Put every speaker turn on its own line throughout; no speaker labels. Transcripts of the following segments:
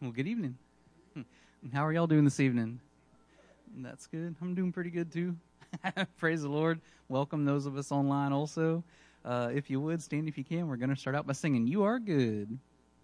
Well, good evening. How are y'all doing this evening? That's good. I'm doing pretty good too. Praise the Lord. Welcome those of us online also. If you would, stand if you can. We're going to start out by singing, "You Are Good."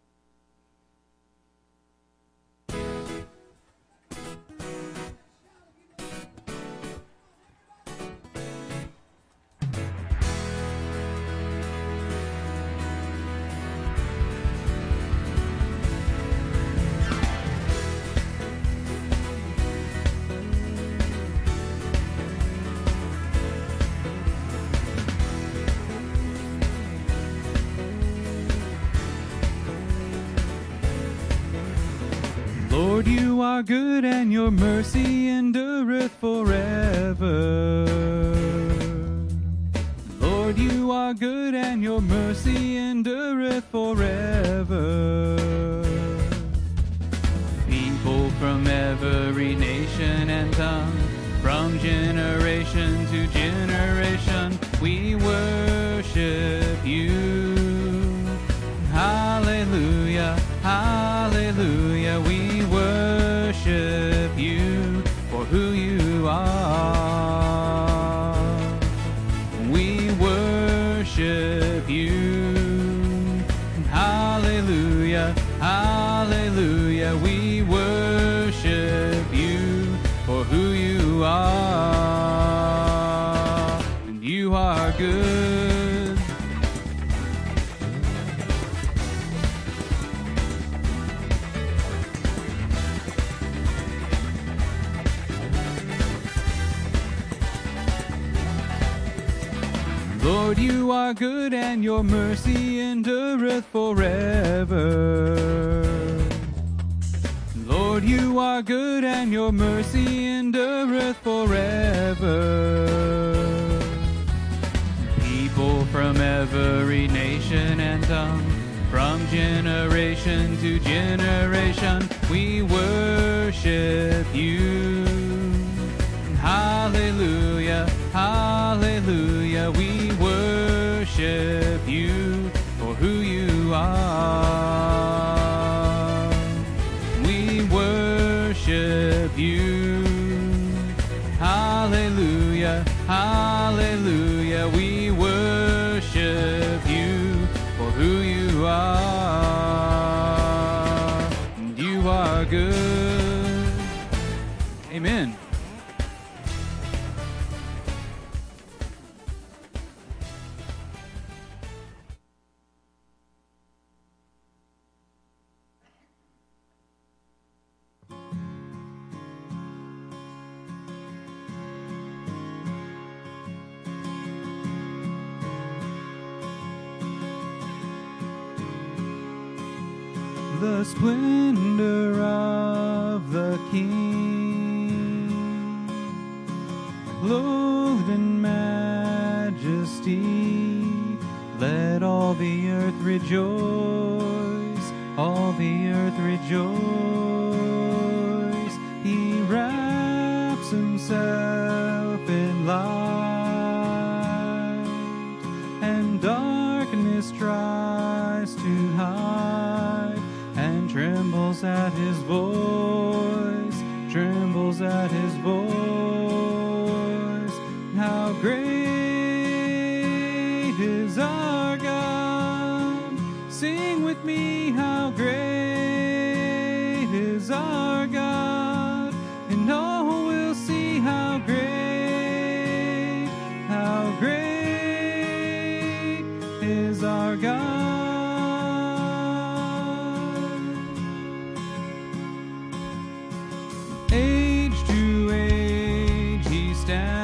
Lord, you are good and your mercy endureth forever. Lord, you are good and your mercy endureth forever. People from every nation and tongue, from generation to generation, we worship you. Hallelujah, hallelujah, we worship you for who you are. We worship you. Hallelujah, hallelujah, we worship you for who you are. And you are good. Lord, you are good and your mercy endureth forever. Lord, you are good and your mercy endureth forever. People from every nation and tongue, from generation to generation, we worship you. Hallelujah, hallelujah, we worship you for who you are. We worship you. Hallelujah, hallelujah, we worship you for who you are. And you are good. Amen. The splendor of the King, clothed in majesty, let all the earth rejoice, all the earth rejoice. He wraps himself in light, and darkness tries to hide, and trembles at his voice, trembles at his voice. How great is our God! Sing with me, how great is our God! And all will see how great is our God. Age to age he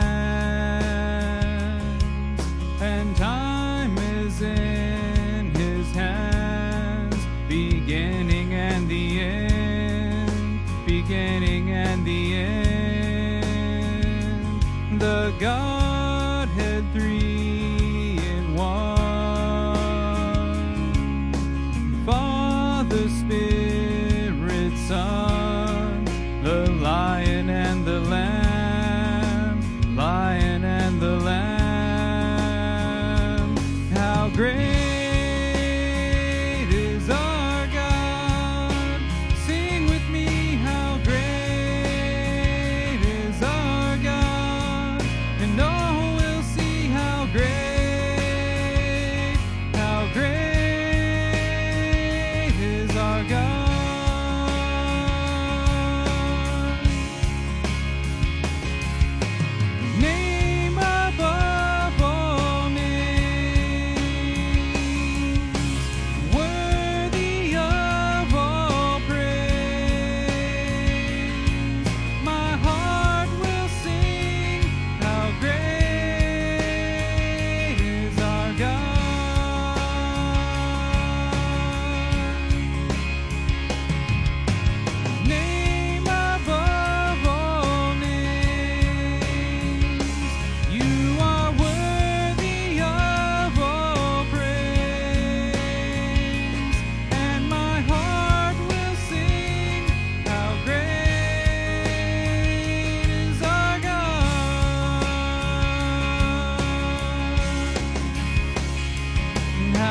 stands, and time is in his hands, beginning and the end, beginning and the end. The Godhead three in one, Father, Spirit, Son, the Lion and the Lamb, Lion and the Lamb. How great is our God! Sing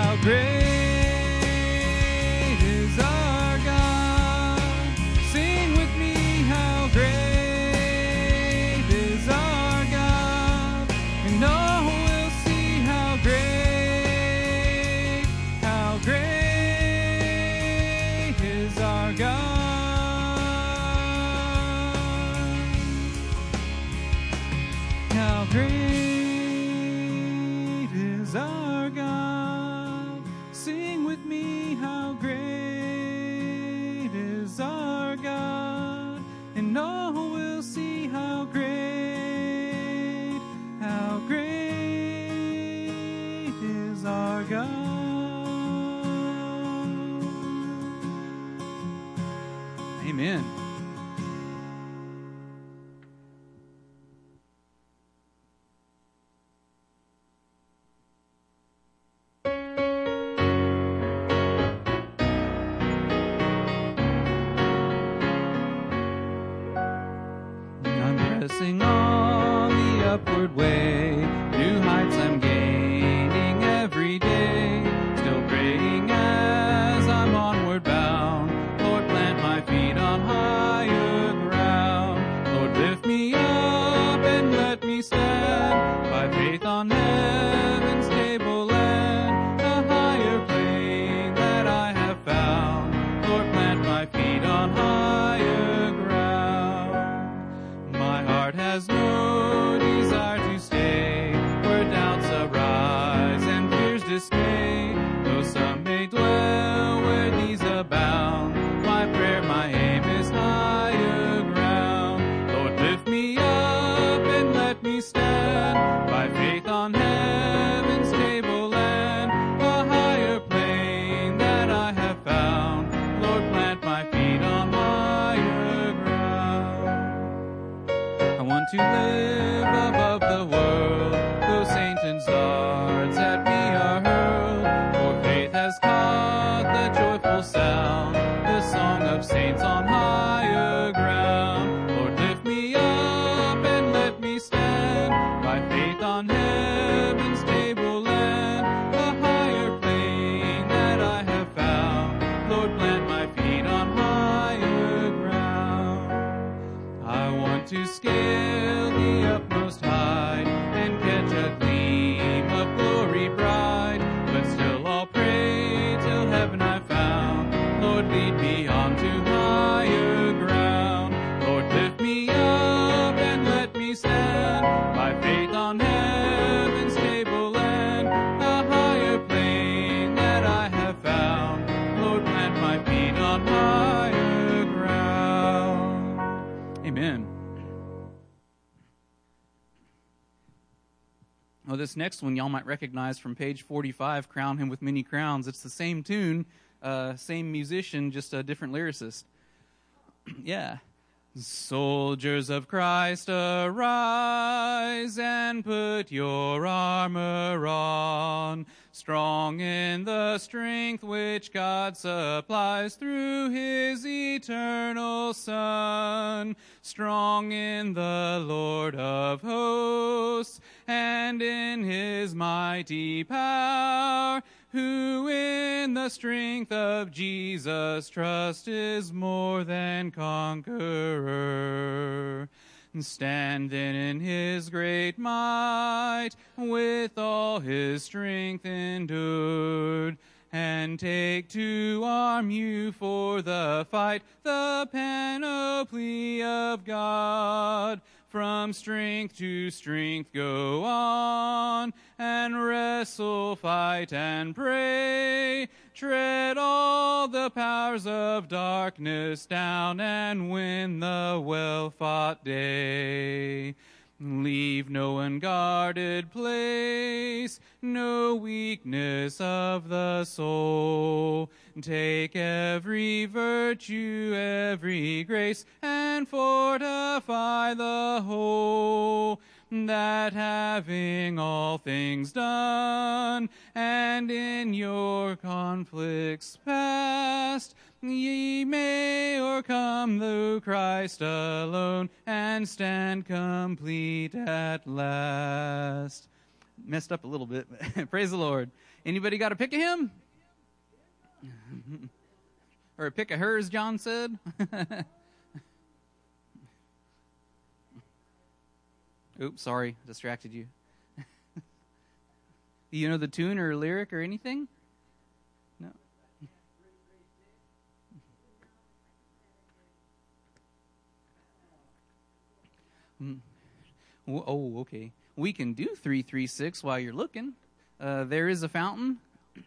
how great is our God. Sing with me, how great is our God. And all will see how great is our God. How great is our God. Sing with me, how great is our God. And all will see how great is our God. Amen. Pressing on the upward way, new heights I'm gaining every day. Still praying as I'm onward bound. Lord, plant my feet on higher ground. Lord, lift me up and let me stand by faith on heaven's table land, a higher plane that I have found. Lord, plant my feet on higher ground. My heart has no desire to stay where doubts arise and fears dismay. Though some may dwell where these abound, my prayer, my aim is higher ground. Lord, lift me up and let me stand by faith on heaven's table land, a higher plane that I have found. Lord, plant my feet on higher ground. I want to live above the world, though Satan's darts at me are hurled. For faith has caught the joyful sound, the song of saints on higher ground. Lord, lift me up and let me stand by faith on heaven's table land, a higher plane that I have found. Lord, plant my feet on higher ground. I want to scale the utmost height and catch a gleam of glory bright, but still I'll pray till heaven I found. Lord, lead me on to higher ground. Lord, lift me up and let me stand by faith on heaven's table land, a higher plane that I have found. Lord, plant my feet on higher ground. Amen. Well, this next one y'all might recognize from page 45, Crown Him with Many Crowns. It's the same tune, same musician, just a different lyricist. Yeah. Soldiers of Christ, arise and put your armor on, strong in the strength which God supplies through His eternal Son, strong in the Lord of hosts and in His mighty power, who in the strength of Jesus trust is more than conqueror. Stand then in His great might, with all His strength endured, and take to arm you for the fight, the panoply of God. From strength to strength go on, and wrestle, fight, and pray. Tread all the powers of darkness down, and win the well-fought day. Leave no unguarded place, no weakness of the soul. Take every virtue, every grace, and fortify the whole, that having all things done, and in your conflicts past, ye may o'ercome through Christ alone, and stand complete at last. Messed up a little bit, but praise the Lord. Anybody got a pick of him? Or a pick of her, as John said? Oops, sorry, distracted you. You know the tune or lyric or anything? No. Oh, okay. We can do 336 while you're looking. There is a fountain.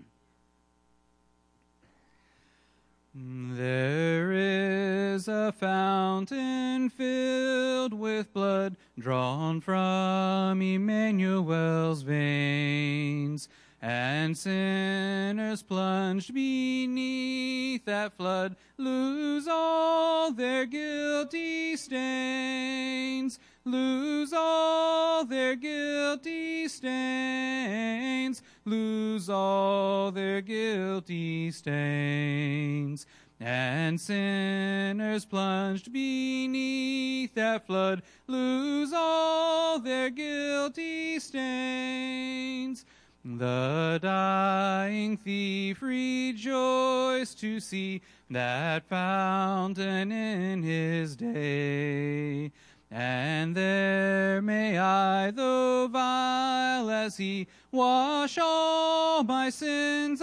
There is a fountain filled with blood drawn from Emmanuel's veins, and sinners plunged beneath that flood lose all their guilty stains, lose all their guilty stains, lose all their guilty stains. And sinners plunged beneath that flood lose all their guilty stains. The dying thief rejoiced to see that fountain in his day. And there may I, though vile as he, wash all my sins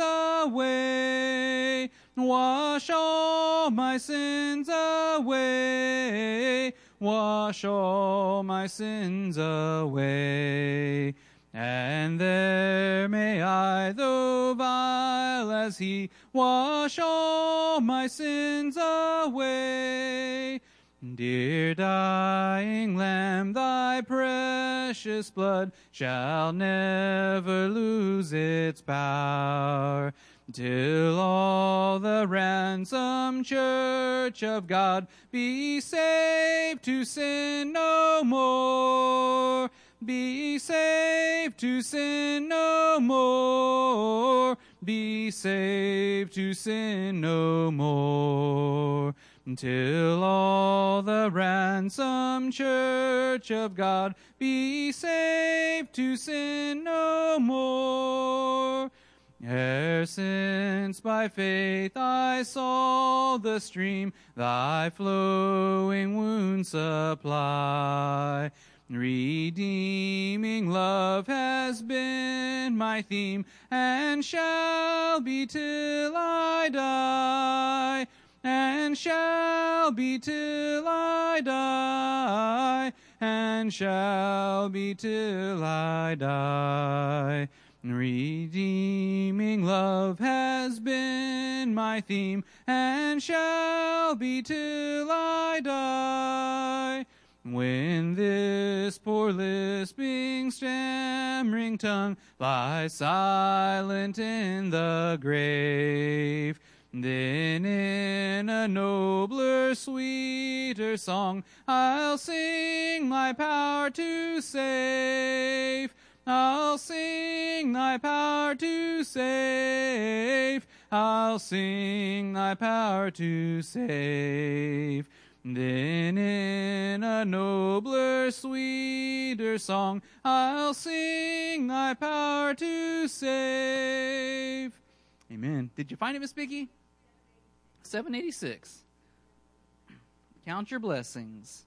away, wash all my sins away, wash all my sins away. And there may I, though vile as he, wash all my sins away. Dear dying Lamb, thy precious blood shall never lose its power, till all the ransomed church of God be saved to sin no more, be saved to sin no more, be saved to sin no more. Till all the ransomed church of God be saved to sin no more. Ere since by faith I saw the stream thy flowing wounds supply, redeeming love has been my theme, and shall be till I die, and shall be till I die, and shall be till I die. Redeeming love has been my theme, and shall be till I die. When this poor lisping, stammering tongue lies silent in the grave, then in a nobler, sweeter song I'll sing thy power to save. I'll sing thy power to save. I'll sing thy power to save. Then in a nobler, sweeter song I'll sing thy power to save. Amen. Did you find it, Miss Vicky? 786. Count your blessings.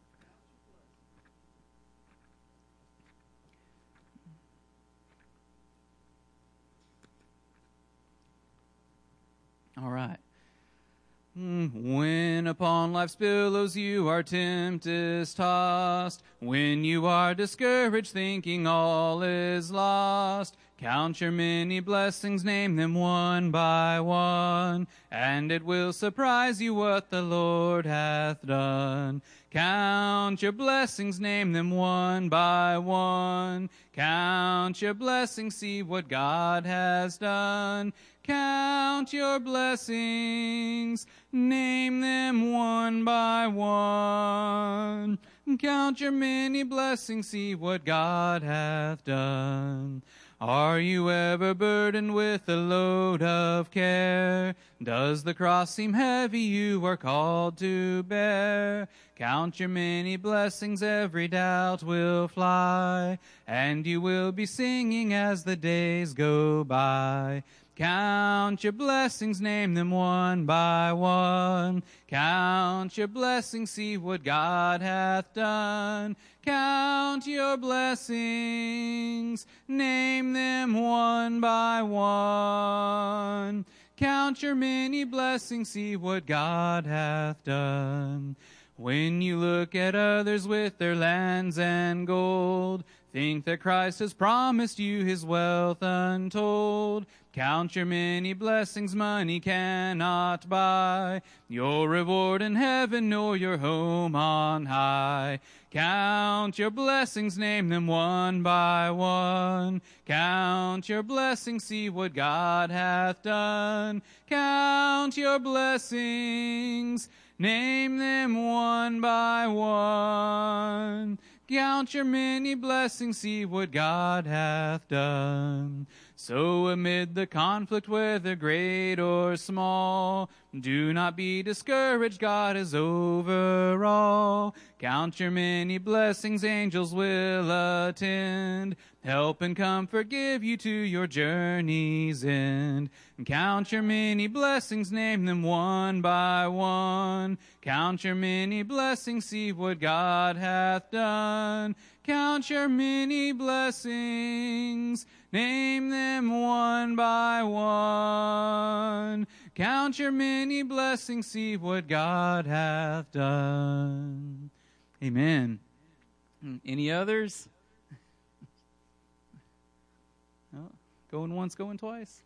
All right. When upon life's billows you are tempest tossed, when you are discouraged thinking all is lost, count your many blessings, name them one by one, and it will surprise you what the Lord hath done. Count your blessings, name them one by one. Count your blessings, see what God has done. Count your blessings, name them one by one. Count your many blessings, see what God hath done. Are you ever burdened with a load of care? Does the cross seem heavy you are called to bear? Count your many blessings, every doubt will fly, and you will be singing as the days go by. Count your blessings, name them one by one. Count your blessings, see what God hath done. Count your blessings, name them one by one. Count your many blessings, see what God hath done. When you look at others with their lands and gold, think that Christ has promised you his wealth untold. Count your many blessings money cannot buy, your reward in heaven nor your home on high. Count your blessings, name them one by one. Count your blessings, see what God hath done. Count your blessings, name them one by one. Count your many blessings, see what God hath done. So amid the conflict, whether great or small, do not be discouraged, God is over all. Count your many blessings, angels will attend, help and comfort give you to your journey's end. Count your many blessings, name them one by one. Count your many blessings, see what God hath done. Count your many blessings, name them one by one. Count your many blessings, see what God hath done. Amen. Any others? Oh, going once, going twice.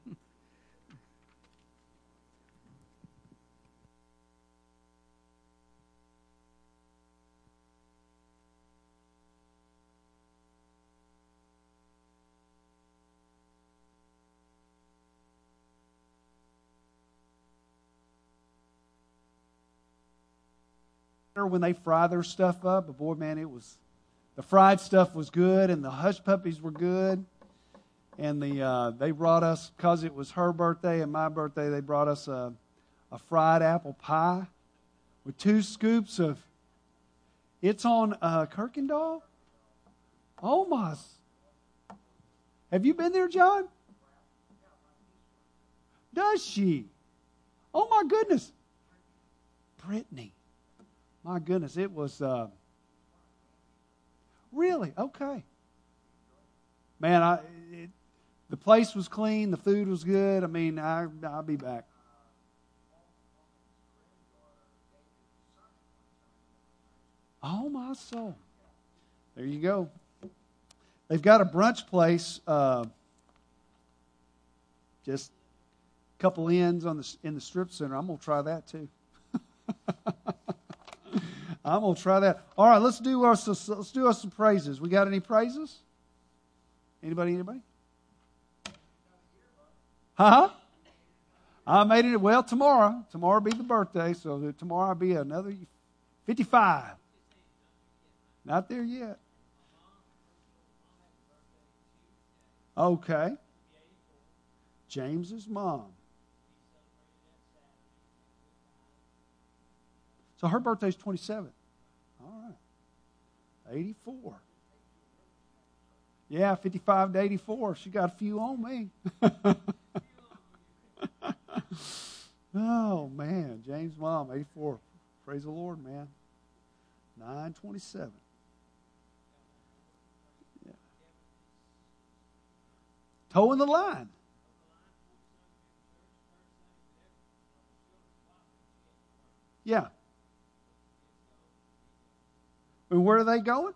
When they fry their stuff up, but boy, man, the fried stuff was good, and the hush puppies were good, and they brought us, because it was her birthday and my birthday, they brought us a fried apple pie with 2 scoops of. It's on Kirkendall. Oh my! Have you been there, John? Does she? Oh my goodness, Brittany. My goodness, it was really okay. Man, the place was clean, the food was good. I mean, I'll be back. Oh my soul! There you go. They've got a brunch place, just a couple ends in the strip center. I'm gonna try that too. I'm going to try that. All right, let's do us some praises. We got any praises? Anybody? Huh? I made it. Well, tomorrow will be the birthday, so tomorrow I'll be another 55. Not there yet. Okay. James's mom. So her birthday's 27. All right. 84. Yeah, 55 to 84. She got a few on me. Oh, man. James' mom, 84. Praise the Lord, man. 927. Yeah. Toeing the line. Yeah. And where are they going?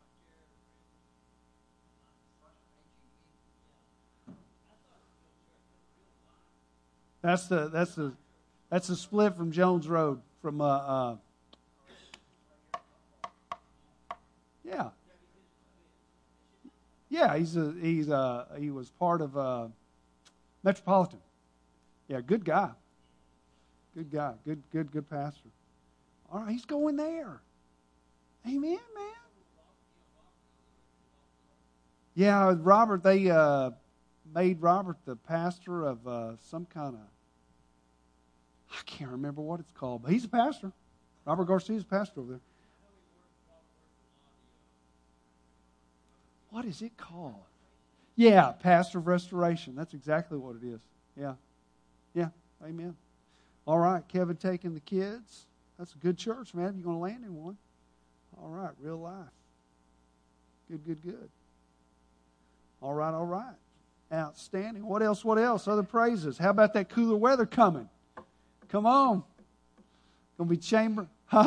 That's the split from Jones Road from yeah. Yeah, he was part of Metropolitan. Yeah, good guy. Good guy. Good pastor. All right, he's going there. Amen, man. Yeah, Robert, they made Robert the pastor of some kind of, I can't remember what it's called, but he's a pastor. Robert Garcia's a pastor over there. What is it called? Yeah, pastor of restoration. That's exactly what it is. Yeah. Yeah, amen. All right, Kevin taking the kids. That's a good church, man. You're going to land in one. All right, real life. Good. All right. Outstanding. What else? Other praises. How about that cooler weather coming? Come on. Going to be Chamber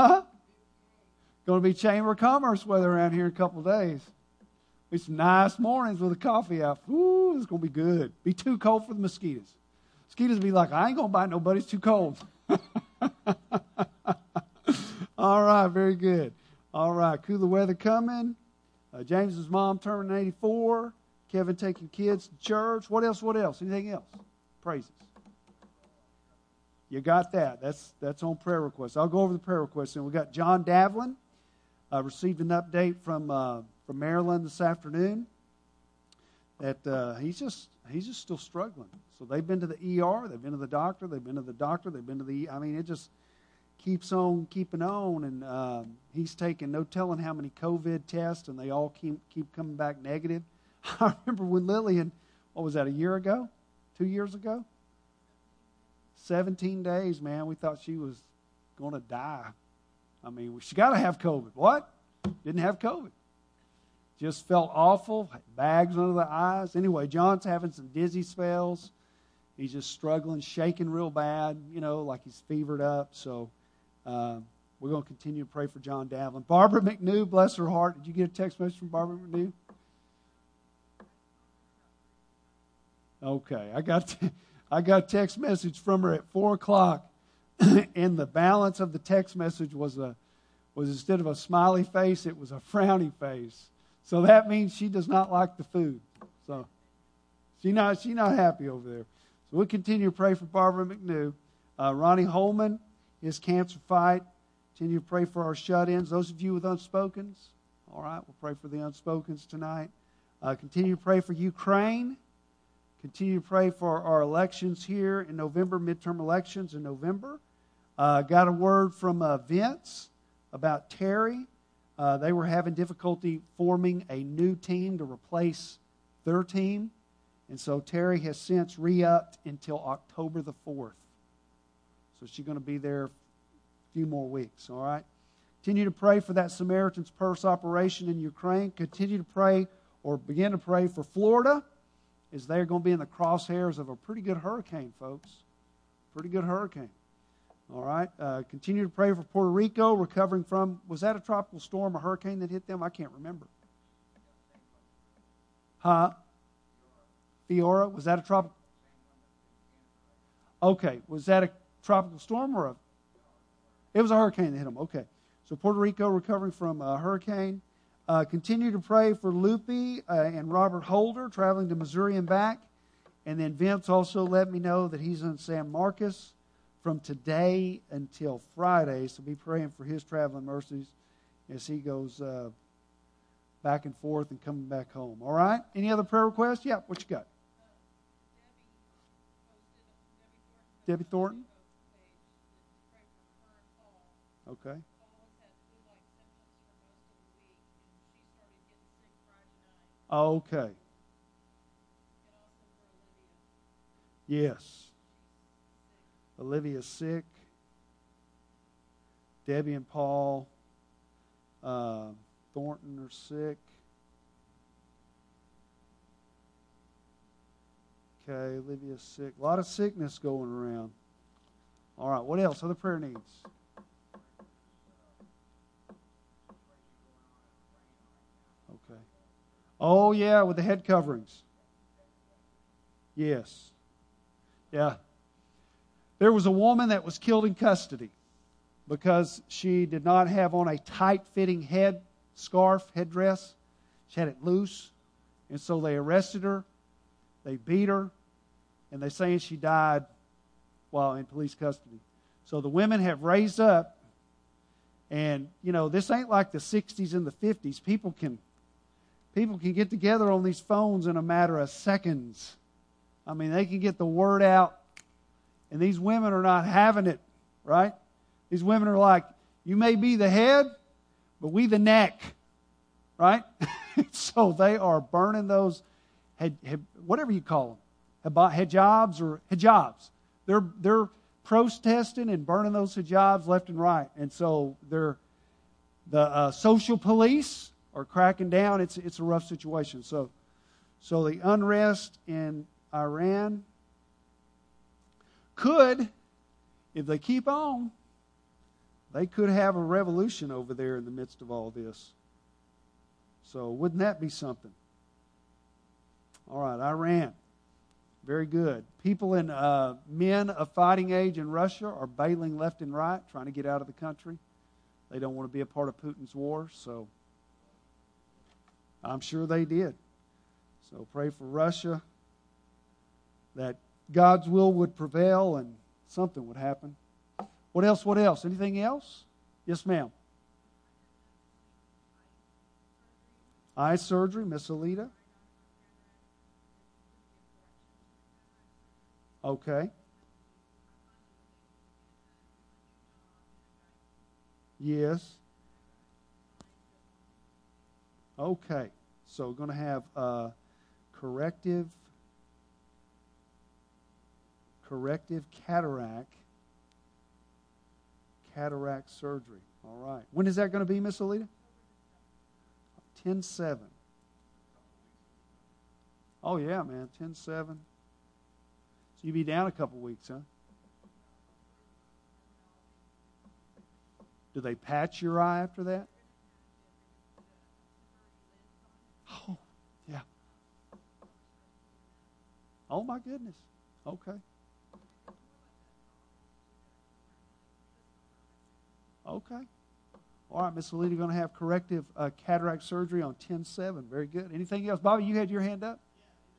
of Commerce weather around here in a couple of days. Be some nice mornings with a coffee out. Ooh, it's going to be good. Be too cold for the mosquitoes. Mosquitoes be like, I ain't going to bite nobody. It's too cold. All right, very good. All right, cooler weather coming. James's mom turning 84. Kevin taking kids to church. What else? Anything else? Praises. You got that. That's on prayer requests. I'll go over the prayer requests. And we got John Davlin. Received an update from Maryland this afternoon that he's just still struggling. So they've been to the ER. They've been to the doctor. They've been to the it just keeps on keeping on. And he's taken no telling how many COVID tests, and they all keep coming back negative. I remember when Lillian, what was that, a year ago? 2 years ago? 17 days, man. We thought she was going to die. I mean, she got to have COVID. What? Didn't have COVID. Just felt awful. Bags under the eyes. Anyway, John's having some dizzy spells. He's just struggling, shaking real bad, like he's fevered up. So we're going to continue to pray for John Davlin. Barbara McNew, bless her heart. Did you get a text message from Barbara McNew? Okay, I got a text message from her at 4 o'clock, and the balance of the text message was instead of a smiley face, it was a frowny face. So that means she does not like the food. So she's not happy over there. So we'll continue to pray for Barbara McNew. Ronnie Holman, his cancer fight. Continue to pray for our shut-ins. Those of you with unspokens, all right, we'll pray for the unspokens tonight. Continue to pray for Ukraine. Continue to pray for our elections here in November, midterm elections in November. Got a word from Vince about Terry. They were having difficulty forming a new team to replace their team. And so Terry has since re-upped until October the 4th. So she's going to be there a few more weeks, all right? Continue to pray for that Samaritan's Purse operation in Ukraine. Continue to pray or begin to pray for Florida, as they're going to be in the crosshairs of a pretty good hurricane, folks. Pretty good hurricane. All right. Continue to pray for Puerto Rico, recovering from, was that a tropical storm, a hurricane that hit them? I can't remember. Fiora, was that a tropical? Okay. Was that a tropical storm or it was a hurricane that hit them. Okay. So Puerto Rico recovering from a hurricane. Continue to pray for Lupe and Robert Holder traveling to Missouri and back. And then Vince also let me know that he's in San Marcos from today until Friday. So be praying for his traveling mercies as he goes back and forth and coming back home. All right? Any other prayer requests? Yeah, what you got? Debbie Thornton? Okay. Okay. Yes. Olivia's sick. Debbie and Paul Thornton are sick. Okay, Olivia's sick. A lot of sickness going around. All right, what else? Other prayer needs? Okay. Oh, yeah, with the head coverings. Yes. Yeah. There was a woman that was killed in custody because she did not have on a tight-fitting headdress. She had it loose. And so they arrested her. They beat her. And they're saying she died while in police custody. So the women have raised up. And, you know, this ain't like the 60s and the 50s. People People can get together on these phones in a matter of seconds. I mean, they can get the word out, and these women are not having it, right? These women are like, you may be the head, but we the neck, right? So they are burning those, whatever you call them, hijabs or hijabs. They're protesting and burning those hijabs left and right. And so the social police are cracking down. It's a rough situation. So the unrest in Iran could, if they keep on, they could have a revolution over there in the midst of all this. So wouldn't that be something? All right, Iran. Very good. People in men of fighting age in Russia are bailing left and right, trying to get out of the country. They don't want to be a part of Putin's war, so I'm sure they did. So pray for Russia, that God's will would prevail and something would happen. What else? What else? Anything else? Yes, ma'am. Eye surgery, Miss Alita. Okay. Yes. Okay. So we're going to have corrective cataract surgery. All right. When is that going to be, Miss Alita? 10/7. Oh, yeah, man. 10/7. So you'll be down a couple weeks, huh? Do they patch your eye after that? Oh, yeah. Oh, my goodness. Okay. Okay. All right, Miss Alita, going to have corrective cataract surgery on 10/7. Very good. Anything else? Bobby, you had your hand up?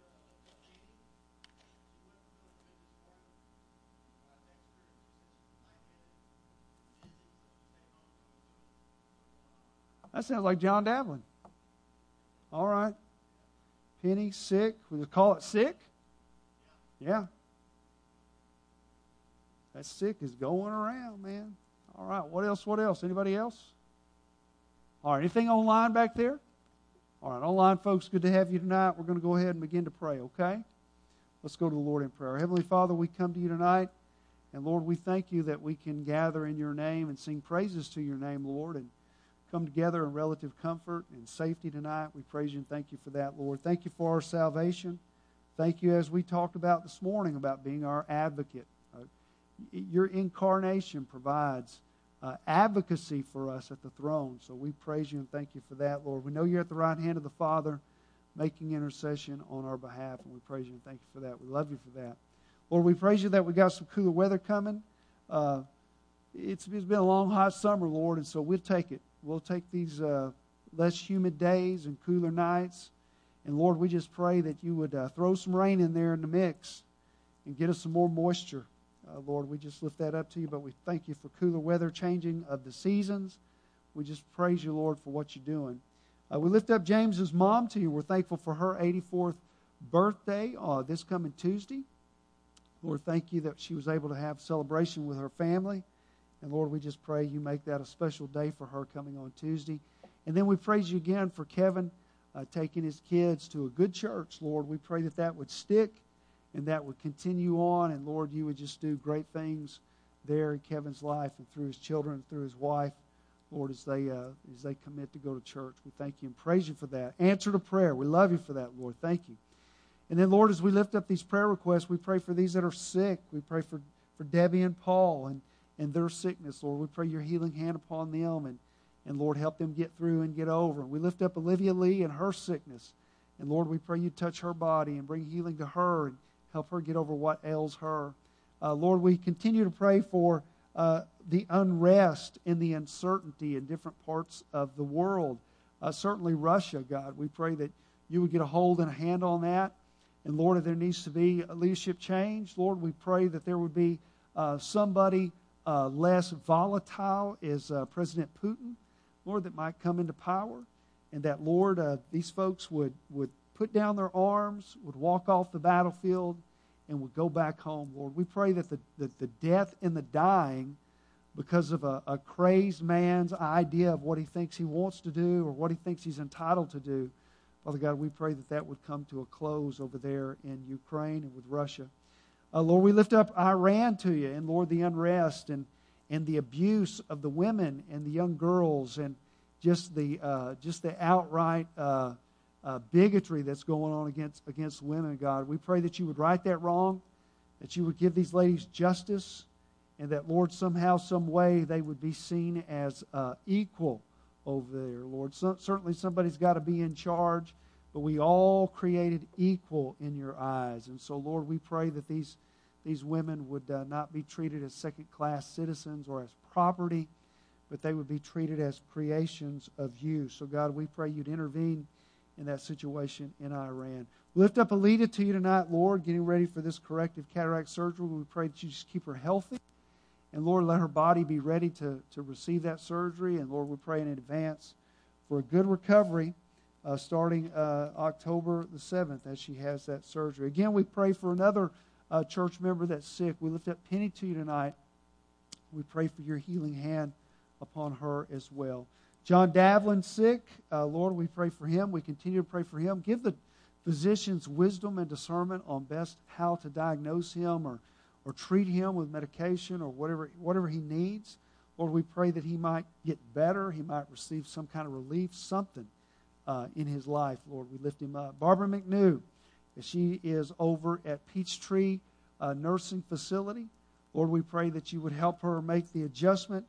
That sounds like John Davlin. All right. Penny, sick. We just call it sick? Yeah. That sick is going around, man. All right. What else? What else? Anybody else? All right. Anything online back there? All right. Online folks, good to have you tonight. We're going to go ahead and begin to pray, okay? Let's go to the Lord in prayer. Heavenly Father, we come to you tonight. And Lord, we thank you that we can gather in your name and sing praises to your name, Lord, and come together in relative comfort and safety tonight. We praise you and thank you for that, Lord. Thank you for our salvation. Thank you, as we talked about this morning, about being our advocate. Your incarnation provides advocacy for us at the throne. So we praise you and thank you for that, Lord. We know you're at the right hand of the Father making intercession on our behalf, and we praise you and thank you for that. We love you for that. Lord, we praise you that we got some cooler weather coming. It's been a long, hot summer, Lord, and so we'll take it. We'll take these less humid days and cooler nights. And Lord, we just pray that you would throw some rain in there in the mix and get us some more moisture. Lord, we just lift that up to you, but we thank you for cooler weather, changing of the seasons. We just praise you, Lord, for what you're doing. We lift up James's mom to you. We're thankful for her 84th birthday this coming Tuesday. Lord, thank you that she was able to have celebration with her family. And Lord, we just pray you make that a special day for her coming on Tuesday. And then we praise you again for Kevin taking his kids to a good church. Lord, we pray that that would stick and that would continue on. And Lord, you would just do great things there in Kevin's life and through his children and through his wife. Lord, as they commit to go to church, we thank you and praise you for that. Answer to prayer. We love you for that, Lord. Thank you. And then, Lord, as we lift up these prayer requests, we pray for these that are sick. We pray for Debbie and Paul and their sickness, Lord. We pray your healing hand upon them, and Lord, help them get through and get over. And we lift up Olivia Lee and her sickness. And Lord, we pray you touch her body and bring healing to her and help her get over what ails her. Lord, we continue to pray for the unrest and the uncertainty in different parts of the world. Certainly Russia, God. We pray that you would get a hold and a hand on that. And Lord, if there needs to be a leadership change, Lord, we pray that there would be somebody less volatile as President Putin, Lord, that might come into power. and that, Lord, these folks would put down their arms, would walk off the battlefield, and would go back home, Lord. We pray that the death and the dying, because of a crazed man's idea of what he thinks he wants to do or what he thinks he's entitled to do, Father God, we pray that would come to a close over there in Ukraine and with Russia. Lord, we lift up Iran to you, and Lord, the unrest and the abuse of the women and the young girls, and just the outright bigotry that's going on against women, God. We pray that you would right that wrong, that you would give these ladies justice, and that, Lord, somehow, some way, they would be seen as equal over there, Lord. Certainly somebody's got to be in charge, but we all created equal in your eyes. And so, Lord, we pray that these women would not be treated as second-class citizens or as property, but they would be treated as creations of you. So, God, we pray you'd intervene in that situation in Iran. We lift up Alita to you tonight, Lord, getting ready for this corrective cataract surgery. We pray that you just keep her healthy. And, Lord, let her body be ready to receive that surgery. And, Lord, we pray in advance for a good recovery starting October the 7th as she has that surgery. Again, we pray for another church member that's sick. We lift up Penny to you tonight. We pray for your healing hand upon her as well. John Davlin's sick. Lord, we pray for him. We continue to pray for him. Give the physicians wisdom and discernment on best how to diagnose him or treat him with medication or whatever he needs. Lord, we pray that he might get better. He might receive some kind of relief, something in his life. Lord, we lift him up. Barbara McNew, as she is over at Peachtree Nursing Facility. Lord, we pray that you would help her make the adjustment,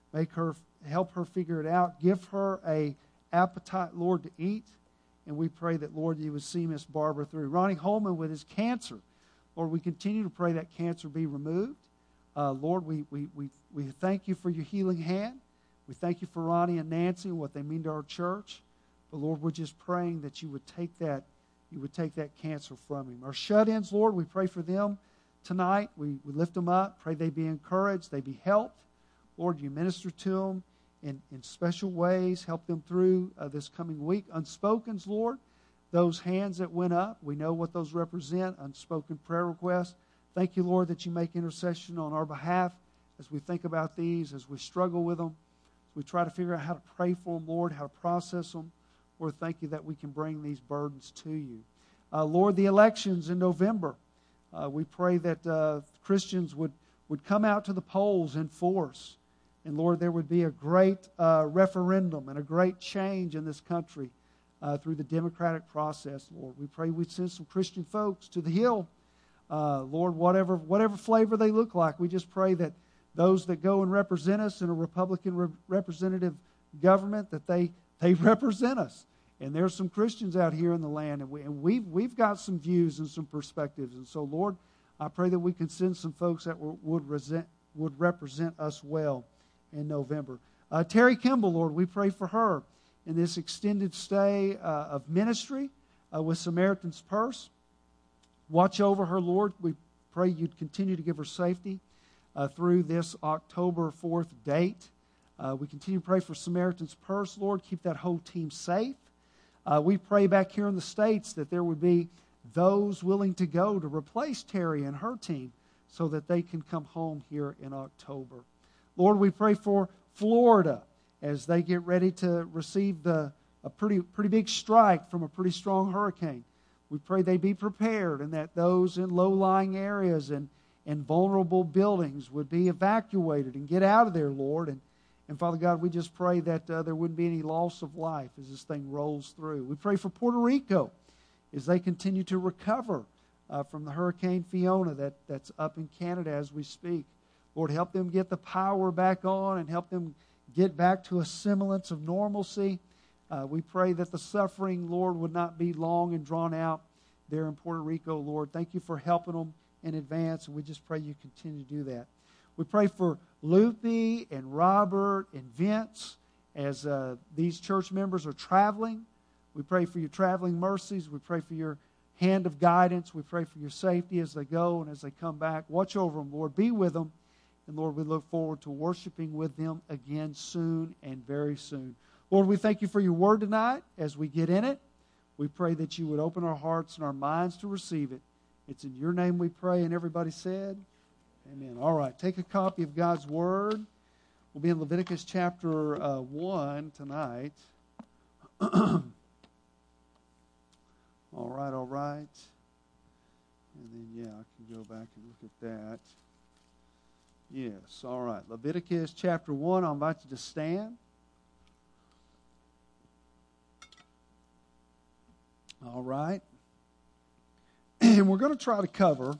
help her figure it out, give her a appetite, Lord, to eat. And we pray that, Lord, you would see Miss Barbara through. Ronnie Holman with his cancer. Lord, we continue to pray that cancer be removed. Lord, we thank you for your healing hand. We thank you for Ronnie and Nancy and what they mean to our church. But Lord, we're just praying that you would take that cancer from him. Our shut-ins, Lord, we pray for them tonight. We lift them up. Pray they be encouraged, they be helped. Lord, you minister to them in special ways. Help them through this coming week. Unspokens, Lord, those hands that went up, we know what those represent, unspoken prayer requests. Thank you, Lord, that you make intercession on our behalf as we think about these, as we struggle with them, as we try to figure out how to pray for them, Lord, how to process them. Lord, thank you that we can bring these burdens to you. Lord, the elections in November, we pray that Christians would come out to the polls in force. And Lord, there would be a great referendum and a great change in this country through the democratic process, Lord. We pray we'd send some Christian folks to the Hill. Lord, whatever flavor they look like, we just pray that those that go and represent us in a Republican representative government, that they represent us. And there's some Christians out here in the land, and we've got some views and some perspectives. And so, Lord, I pray that we can send some folks that would represent us well in November. Terry Kimball, Lord, we pray for her in this extended stay of ministry with Samaritan's Purse. Watch over her, Lord. We pray you'd continue to give her safety through this October 4th date. We continue to pray for Samaritan's Purse, Lord. Keep that whole team safe. We pray back here in the States that there would be those willing to go to replace Terry and her team so that they can come home here in October. Lord, we pray for Florida as they get ready to receive a pretty big strike from a pretty strong hurricane. We pray they be prepared and that those in low-lying areas and vulnerable buildings would be evacuated and get out of there, Lord. And Father God, we just pray that there wouldn't be any loss of life as this thing rolls through. We pray for Puerto Rico as they continue to recover from the Hurricane Fiona that's up in Canada as we speak. Lord, help them get the power back on and help them get back to a semblance of normalcy. We pray that the suffering, Lord, would not be long and drawn out there in Puerto Rico, Lord. Thank you for helping them in advance, and we just pray you continue to do that. We pray for Lupe and Robert and Vince as these church members are traveling. We pray for your traveling mercies. We pray for your hand of guidance. We pray for your safety as they go and as they come back. Watch over them, Lord. Be with them. And Lord, we look forward to worshiping with them again soon and very soon. Lord, we thank you for your word tonight. As we get in it, we pray that you would open our hearts and our minds to receive it. It's in your name we pray, and everybody said, amen. All right, take a copy of God's word. We'll be in Leviticus chapter 1 tonight. All right. And then, yeah, I can go back and look at that. Yes, all right. Leviticus chapter 1, I'll invite you to stand. All right. And we're going to try to cover,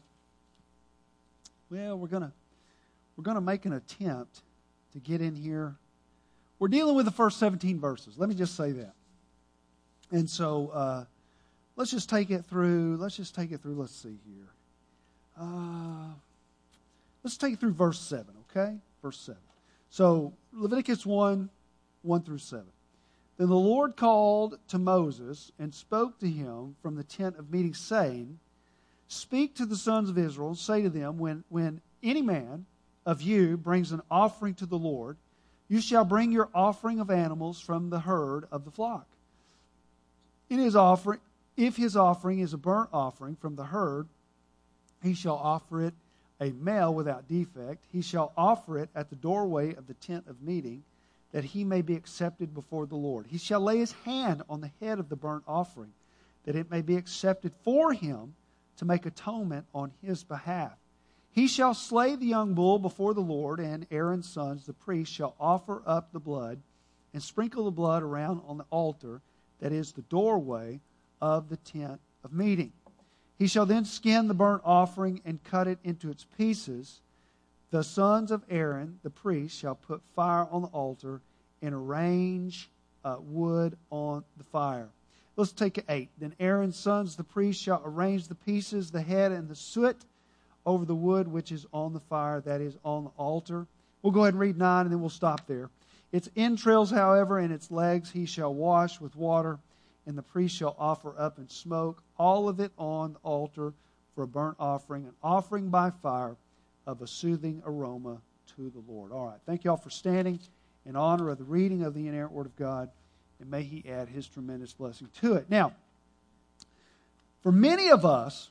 well, we're going to make an attempt to get in here. We're dealing with the first 17 verses. Let me just say that. And so let's just take it through. Let's see here. Let's take it through verse 7, okay? Verse 7. So Leviticus 1 through 7. Then the Lord called to Moses and spoke to him from the tent of meeting, saying, Speak to the sons of Israel, and say to them, when any man of you brings an offering to the Lord, you shall bring your offering of animals from the herd of the flock. If his offering is a burnt offering from the herd, he shall offer it a male without defect. He shall offer it at the doorway of the tent of meeting, that he may be accepted before the Lord. He shall lay his hand on the head of the burnt offering, that it may be accepted for him to make atonement on his behalf. He shall slay the young bull before the Lord, and Aaron's sons, the priests, shall offer up the blood and sprinkle the blood around on the altar, that is the doorway of the tent of meeting. He shall then skin the burnt offering and cut it into its pieces. The sons of Aaron, the priest, shall put fire on the altar and arrange wood on the fire. Let's take it 8. Then Aaron's sons, the priest, shall arrange the pieces, the head, and the soot over the wood which is on the fire, that is on the altar. We'll go ahead and read 9, and then we'll stop there. Its entrails, however, and its legs he shall wash with water, and the priest shall offer up in smoke all of it on the altar for a burnt offering, an offering by fire of a soothing aroma to the Lord. All right, thank you all for standing in honor of the reading of the inerrant Word of God, and may He add His tremendous blessing to it. Now, for many of us,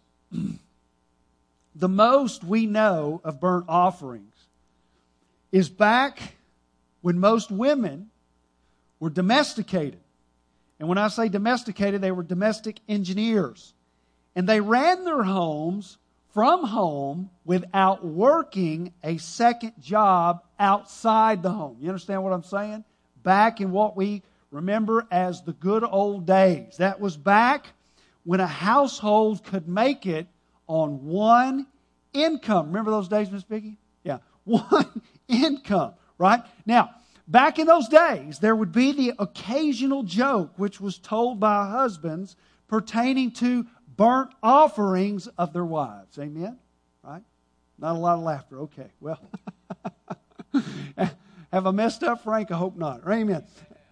the most we know of burnt offerings is back when most women were domesticated. And when I say domesticated, they were domestic engineers. And they ran their homes from home without working a second job outside the home. You understand what I'm saying? Back in what we remember as the good old days. That was back when a household could make it on one income. Remember those days, Miss Vicki? Yeah, one income, right? Now, back in those days, there would be the occasional joke which was told by husbands pertaining to burnt offerings of their wives. Amen? Right? Not a lot of laughter. Okay, well. Have I messed up, Frank? I hope not. Amen.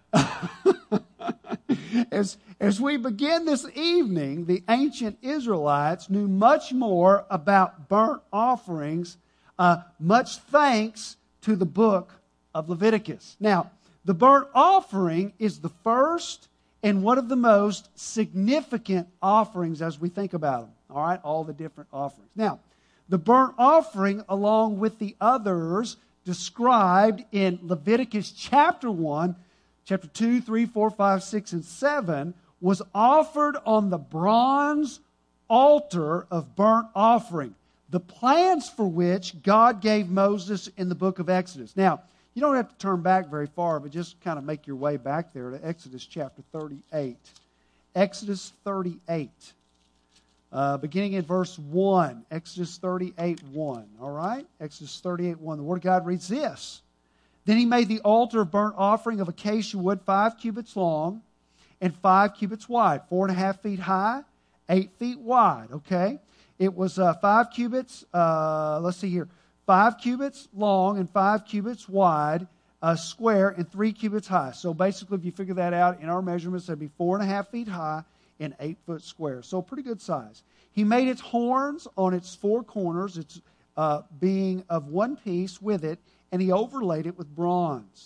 As we begin this evening, the ancient Israelites knew much more about burnt offerings, much thanks to the book of Leviticus. Now, the burnt offering is the first and one of the most significant offerings as we think about them. All right, all the different offerings. Now, the burnt offering, along with the others described in Leviticus chapter 1, chapter 2, 3, 4, 5, 6, and 7, was offered on the bronze altar of burnt offering, the plans for which God gave Moses in the book of Exodus. Now, you don't have to turn back very far, but just kind of make your way back there to Exodus chapter 38. Exodus 38. Beginning in verse 1. Exodus 38, 1. All right? Exodus 38, 1. The Word of God reads this. Then he made the altar of burnt offering of acacia wood 5 cubits long and 5 cubits wide, 4.5 feet high, 8 feet wide. Okay? It was 5 cubits, let's see here, 5 cubits long and 5 cubits wide, square, and 3 cubits high. So basically, if you figure that out in our measurements, that'd be 4.5 feet high and 8 foot square. So pretty good size. He made its horns on its 4 corners, its being of one piece with it, and he overlaid it with bronze.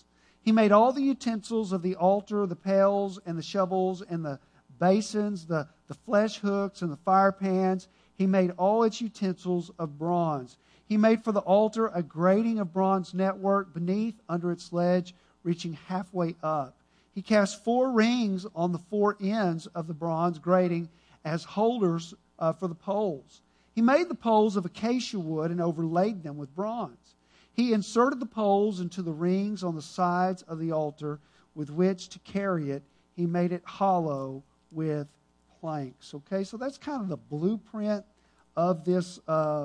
He made all the utensils of the altar, the pails and the shovels and the basins, the flesh hooks and the fire pans. He made all its utensils of bronze. He made for the altar a grating of bronze network beneath under its ledge, reaching halfway up. He cast 4 rings on the 4 ends of the bronze grating as holders for the poles. He made the poles of acacia wood and overlaid them with bronze. He inserted the poles into the rings on the sides of the altar with which to carry it. He made it hollow with planks. Okay, so that's kind of the blueprint of this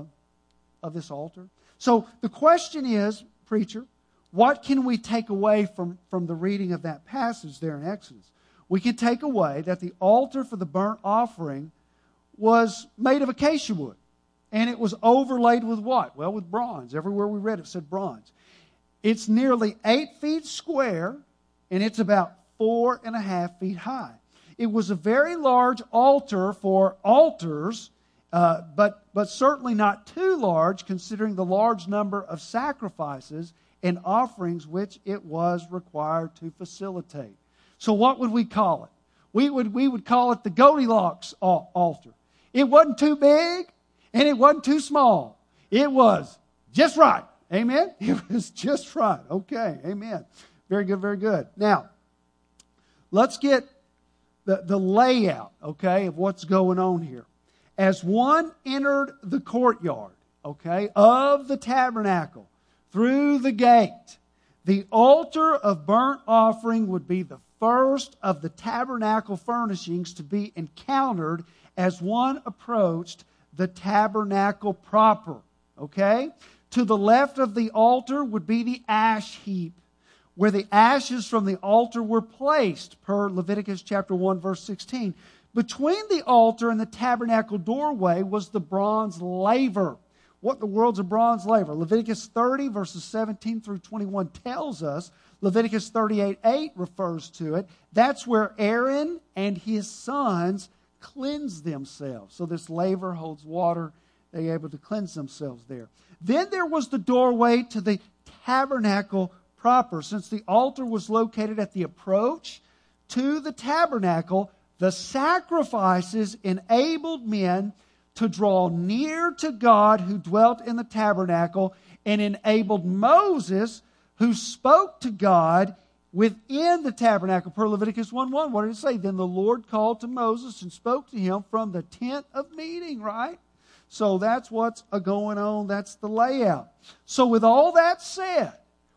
altar. So the question is, preacher, what can we take away from the reading of that passage there in Exodus? We can take away that the altar for the burnt offering was made of acacia wood. And it was overlaid with what? Well, with bronze. Everywhere we read it said bronze. It's nearly 8 feet square, and it's about 4.5 feet high. It was a very large altar for altars, but certainly not too large, considering the large number of sacrifices and offerings which it was required to facilitate. So what would we call it? We would call it the Goldilocks altar. It wasn't too big, and it wasn't too small. It was just right. Amen? It was just right. Okay. Amen. Very good, very good. Now, let's get the layout, okay, of what's going on here. As one entered the courtyard, okay, of the tabernacle through the gate, the altar of burnt offering would be the first of the tabernacle furnishings to be encountered as one approached the tabernacle proper. Okay? To the left of the altar would be the ash heap, where the ashes from the altar were placed, per Leviticus chapter 1, verse 16. Between the altar and the tabernacle doorway was the bronze laver. What in the world's a bronze laver? Leviticus 30, verses 17 through 21 tells us. Leviticus 38:8 refers to it. That's where Aaron and his sons cleanse themselves. So this laver holds water. They're able to cleanse themselves there. Then there was the doorway to the tabernacle proper. Since the altar was located at the approach to the tabernacle, the sacrifices enabled men to draw near to God who dwelt in the tabernacle, and enabled Moses, who spoke to God within the tabernacle, per Leviticus 1:1. What did it say? Then the Lord called to Moses and spoke to him from the tent of meeting, right? So that's what's going on. That's the layout. So with all that said,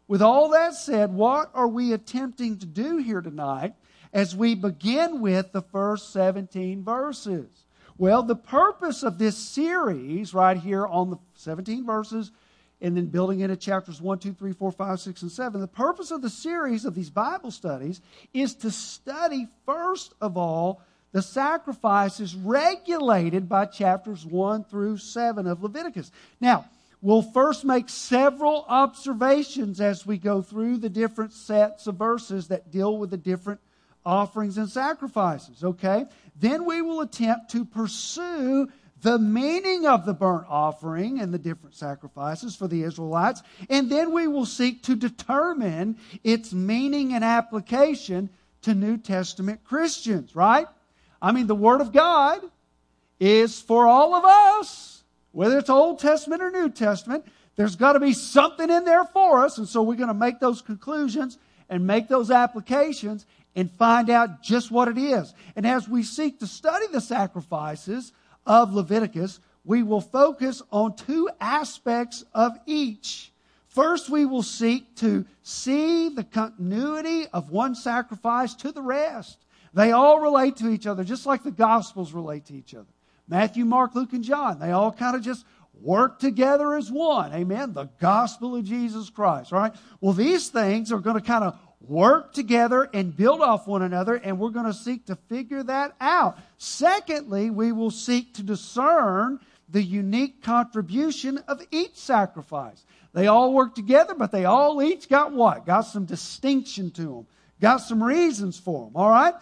what are we attempting to do here tonight as we begin with the first 17 verses? Well, the purpose of this series right here on the 17 verses, and then building into chapters 1, 2, 3, 4, 5, 6, and 7. The purpose of the series of these Bible studies is to study, first of all, the sacrifices regulated by chapters 1 through 7 of Leviticus. Now, we'll first make several observations as we go through the different sets of verses that deal with the different offerings and sacrifices, okay? Then we will attempt to pursue the meaning of the burnt offering and the different sacrifices for the Israelites, and then we will seek to determine its meaning and application to New Testament Christians, right? I mean, the Word of God is for all of us, whether it's Old Testament or New Testament. There's got to be something in there for us, and so we're going to make those conclusions and make those applications and find out just what it is. And as we seek to study the sacrifices of Leviticus, we will focus on 2 aspects of each. First, we will seek to see the continuity of one sacrifice to the rest. They all relate to each other, just like the Gospels relate to each other. Matthew, Mark, Luke, and John, they all kind of just work together as one. Amen? The gospel of Jesus Christ, right? Well, these things are going to kind of work together and build off one another, and we're going to seek to figure that out. Secondly, we will seek to discern the unique contribution of each sacrifice. They all work together, but they all each got what? Got some distinction to them. Got some reasons for them, all right?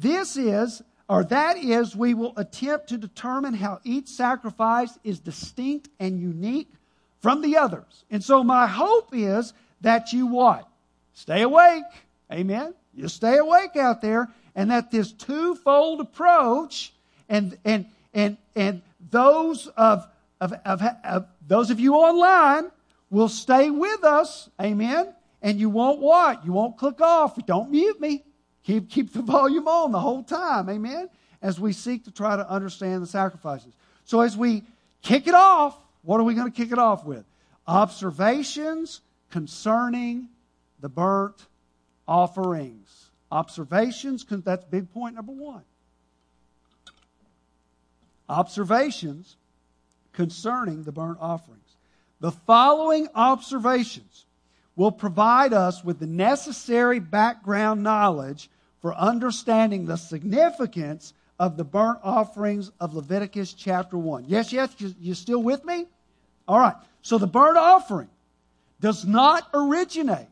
That is, we will attempt to determine how each sacrifice is distinct and unique from the others. And so my hope is that you what? stay awake. Amen. You stay awake out there, and that this twofold approach, and those of you online will stay with us. Amen. And you won't what? You won't click off. Don't mute me. Keep the volume on the whole time. Amen. As we seek to try to understand the sacrifices. So as we kick it off, what are we going to kick it off with? Observations concerning the burnt offerings. Observations, that's big point number 1. Observations concerning the burnt offerings. The following observations will provide us with the necessary background knowledge for understanding the significance of the burnt offerings of Leviticus chapter 1. Yes, you still with me? All right. So the burnt offering does not originate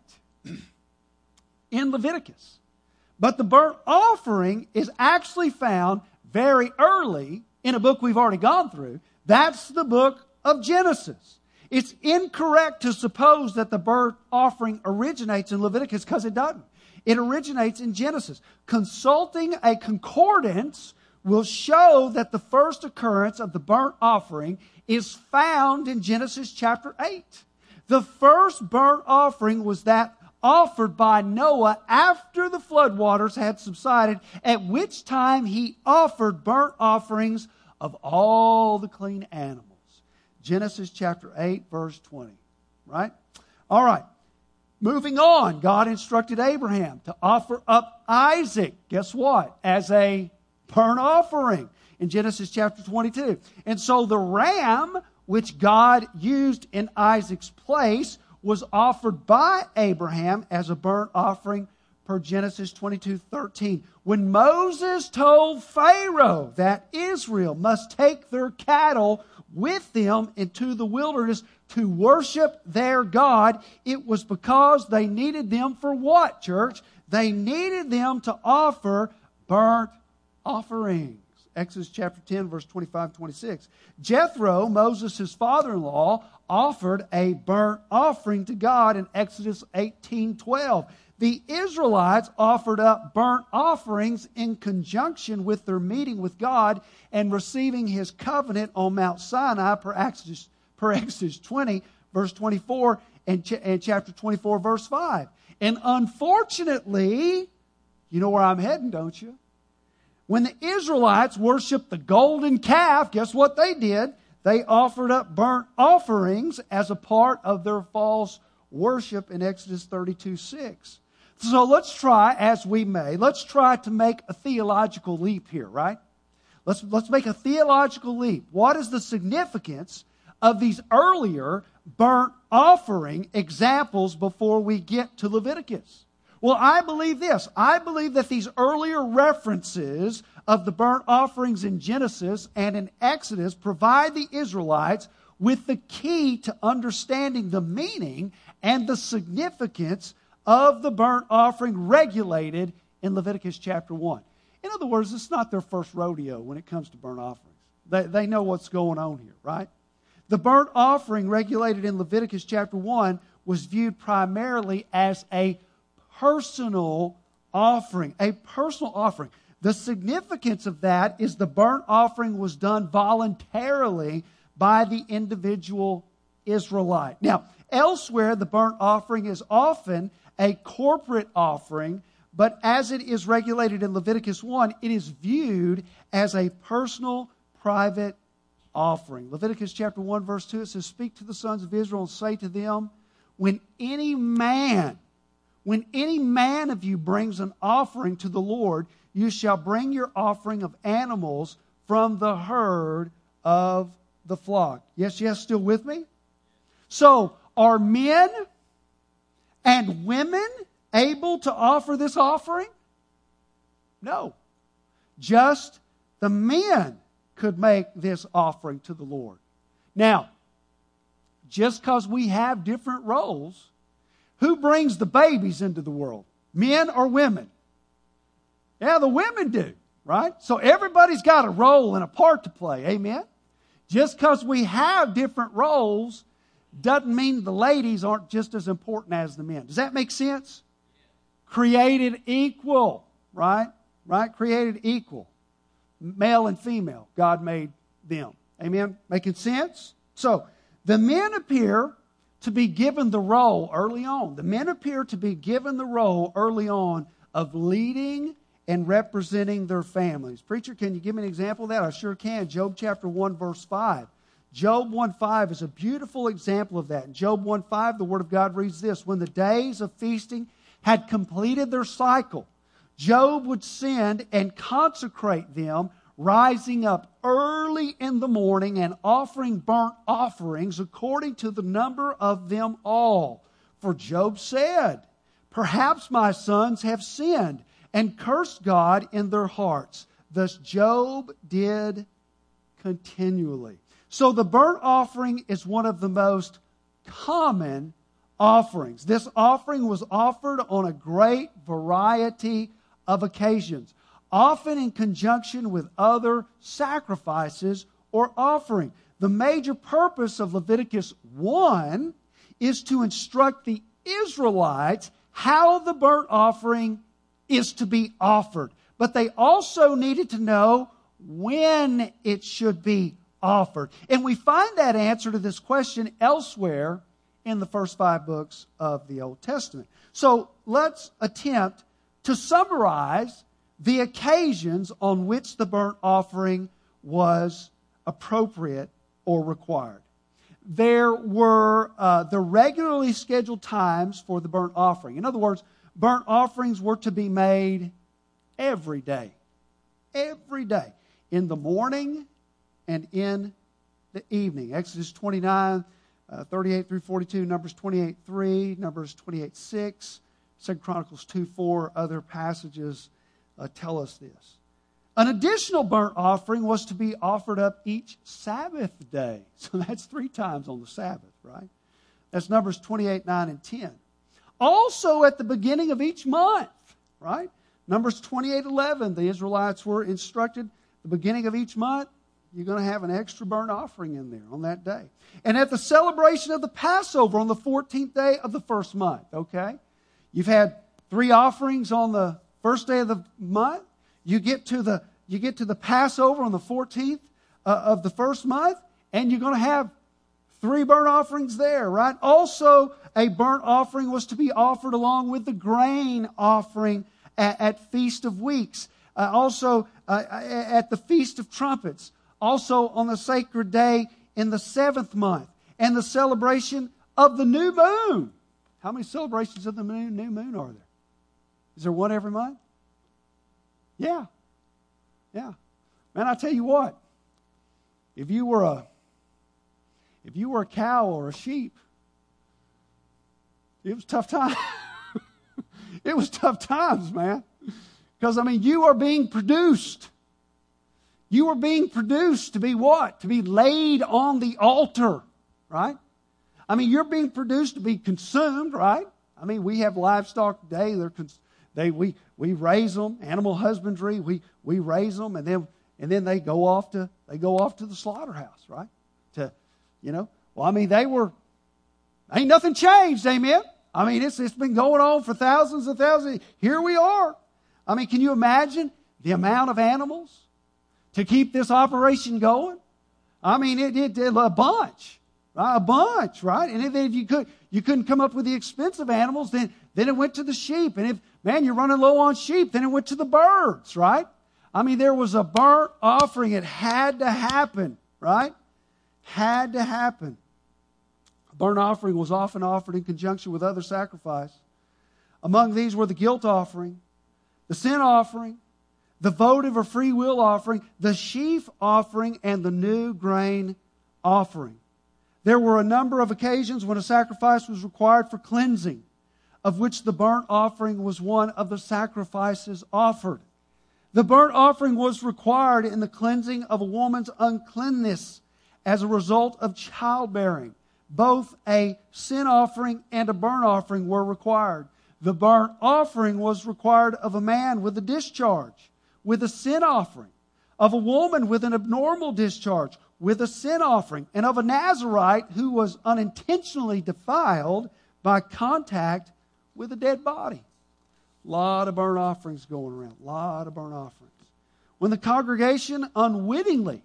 in Leviticus. But the burnt offering is actually found very early in a book we've already gone through. That's the book of Genesis. It's incorrect to suppose that the burnt offering originates in Leviticus, because it doesn't. It originates in Genesis. Consulting a concordance will show that the first occurrence of the burnt offering is found in Genesis chapter 8. The first burnt offering was that offered by Noah after the floodwaters had subsided, at which time he offered burnt offerings of all the clean animals. Genesis chapter 8, verse 20. Right? All right. Moving on, God instructed Abraham to offer up Isaac, guess what? As a burnt offering in Genesis chapter 22. And so the ram, which God used in Isaac's place, was offered by Abraham as a burnt offering per Genesis 22:13. When Moses told Pharaoh that Israel must take their cattle with them into the wilderness to worship their God, it was because they needed them for what, church? They needed them to offer burnt offerings. Exodus chapter 10, verse 25-26. Jethro, Moses' father-in-law, offered a burnt offering to God in Exodus 18:12. The Israelites offered up burnt offerings in conjunction with their meeting with God and receiving His covenant on Mount Sinai per Exodus 20, verse 24, and chapter 24, verse 5. And unfortunately, you know where I'm heading, don't you? When the Israelites worshiped the golden calf, guess what they did? They offered up burnt offerings as a part of their false worship in Exodus 32:6. So let's try, as we may, let's try to make a theological leap here, right? Let's make a theological leap. What is the significance of these earlier burnt offering examples before we get to Leviticus? Well, I believe this. I believe that these earlier references of the burnt offerings in Genesis and in Exodus provide the Israelites with the key to understanding the meaning and the significance of the burnt offering regulated in Leviticus chapter 1. In other words, it's not their first rodeo when it comes to burnt offerings. They know what's going on here, right? The burnt offering regulated in Leviticus chapter 1 was viewed primarily as a personal offering. A personal offering. The significance of that is the burnt offering was done voluntarily by the individual Israelite. Now, elsewhere, the burnt offering is often a corporate offering, but as it is regulated in Leviticus 1, it is viewed as a personal, private offering. Leviticus chapter 1, verse 2, it says, "Speak to the sons of Israel and say to them, when any man of you brings an offering to the Lord, you shall bring your offering of animals from the herd of the flock." Yes, still with me? So, are men and women able to offer this offering? No. Just the men could make this offering to the Lord. Now, just because we have different roles, who brings the babies into the world? Men or women? Yeah, the women do, right? So everybody's got a role and a part to play, amen? Just because we have different roles doesn't mean the ladies aren't just as important as the men. Does that make sense? created equal, right? Right? Created equal. Male and female. God made them. Amen? Making sense? So, the men appear to be given the role early on. The men appear to be given the role early on of leading and representing their families. Preacher, can you give me an example of that? I sure can. Job chapter 1, verse 5. Job 1:5 is a beautiful example of that. In Job 1:5, the Word of God reads this: when the days of feasting had completed their cycle, Job would send and consecrate them, rising up early in the morning and offering burnt offerings according to the number of them all. For Job said, perhaps my sons have sinned and cursed God in their hearts. Thus Job did continually. So the burnt offering is one of the most common offerings. This offering was offered on a great variety of occasions, often in conjunction with other sacrifices or offering. The major purpose of Leviticus 1 is to instruct the Israelites how the burnt offering is to be offered. But they also needed to know when it should be offered. And we find that answer to this question elsewhere in the first 5 books of the Old Testament. So let's attempt to summarize the occasions on which the burnt offering was appropriate or required. There were the regularly scheduled times for the burnt offering. In other words, burnt offerings were to be made every day. Every day. In the morning and in the evening. Exodus 29, 38 through 42, Numbers 28, 3, Numbers 28, 6, 2 Chronicles 2, 4, other passages tell us this. An additional burnt offering was to be offered up each Sabbath day. So that's 3 times on the Sabbath, right? That's Numbers 28, 9, and 10. Also at the beginning of each month, right? Numbers 28, 11, the Israelites were instructed the beginning of each month, you're going to have an extra burnt offering in there on that day. And at the celebration of the Passover on the 14th day of the first month, okay? You've had 3 offerings on the first day of the month. You get to the Passover on the 14th of the first month, and you're going to have 3 burnt offerings there, right? Also, a burnt offering was to be offered along with the grain offering at Feast of Weeks. Also, at the Feast of Trumpets. Also, on the sacred day in the 7th month. And the celebration of the new moon. How many celebrations of the new moon are there? Is there one every month? Yeah. Yeah. Man, I tell you what. If you were a cow or a sheep, it was tough time. It was tough times, man. Because, you are being produced. You are being produced to be what? To be laid on the altar, right? You're being produced to be consumed, right? We have livestock today. We raise them, animal husbandry. We raise them, and then they go off to the slaughterhouse, right? Ain't nothing changed, amen. It's been going on for thousands and thousands. Here we are. Can you imagine the amount of animals to keep this operation going? It did a bunch, right? A bunch, right? And if you couldn't come up with the expensive animals, then it went to the sheep. And if, you're running low on sheep, then it went to the birds, right? There was a burnt offering. It had to happen, right? Had to happen. A burnt offering was often offered in conjunction with other sacrifice. Among these were the guilt offering, the sin offering, the votive or free will offering, the sheaf offering, and the new grain offering. There were a number of occasions when a sacrifice was required for cleansing, of which the burnt offering was one of the sacrifices offered. The burnt offering was required in the cleansing of a woman's uncleanness as a result of childbearing. Both a sin offering and a burnt offering were required. The burnt offering was required of a man with a discharge, with a sin offering, of a woman with an abnormal discharge, with a sin offering, and of a Nazirite who was unintentionally defiled by contact with a dead body. A lot of burnt offerings going around. A lot of burnt offerings. When the congregation unwittingly,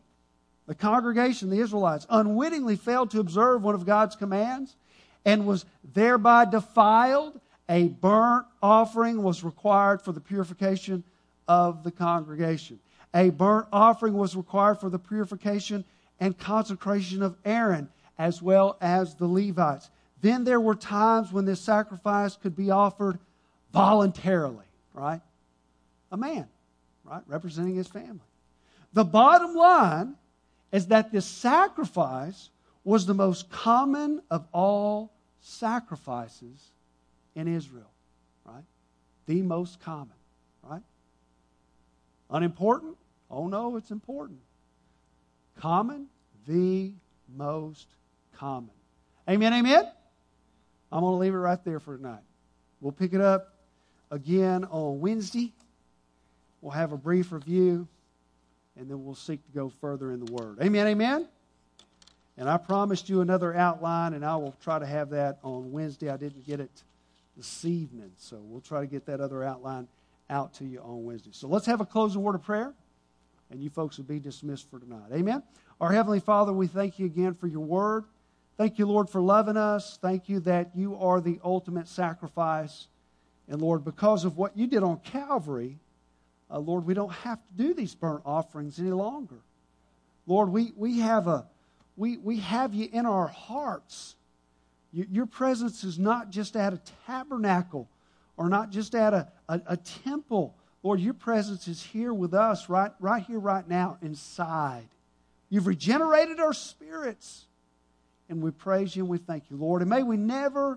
the Israelites, unwittingly failed to observe one of God's commands and was thereby defiled, a burnt offering was required for the purification of the congregation. A burnt offering was required for the purification and consecration of Aaron, as well as the Levites. Then there were times when this sacrifice could be offered voluntarily, right? A man, right, representing his family. The bottom line is that this sacrifice was the most common of all sacrifices in Israel, right? The most common, right? Unimportant? Oh no, it's important. Common? The most common. Amen, amen? I'm going to leave it right there for tonight. We'll pick it up again on Wednesday. We'll have a brief review, and then we'll seek to go further in the Word. Amen, amen? And I promised you another outline, and I will try to have that on Wednesday. I didn't get it this evening, so we'll try to get that other outline out to you on Wednesday. So let's have a closing word of prayer, and you folks will be dismissed for tonight. Amen? Our Heavenly Father, we thank you again for your Word. Thank you, Lord, for loving us. Thank you that you are the ultimate sacrifice. And, Lord, because of what you did on Calvary, Lord, we don't have to do these burnt offerings any longer. Lord, we have you in our hearts. Your presence is not just at a tabernacle or not just at a temple. Lord, your presence is here with us right here, right now, inside. You've regenerated our spirits. And we praise you and we thank you, Lord. And may we never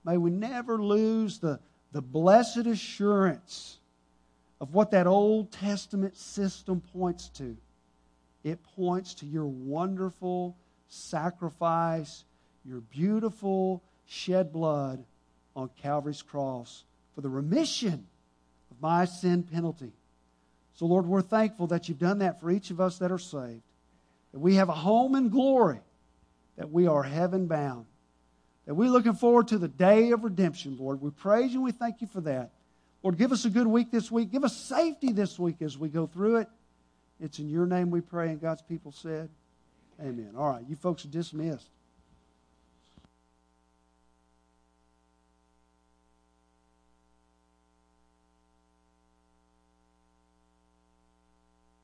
lose the blessed assurance of what that Old Testament system points to. It points to your wonderful sacrifice, your beautiful shed blood on Calvary's cross for the remission of my sin penalty. So, Lord, we're thankful that you've done that for each of us that are saved. That we have a home in glory. That we are heaven bound. That we're looking forward to the day of redemption, Lord. We praise you and we thank you for that. Lord, give us a good week this week. Give us safety this week as we go through it. It's in your name we pray, and God's people said, amen. All right, you folks are dismissed.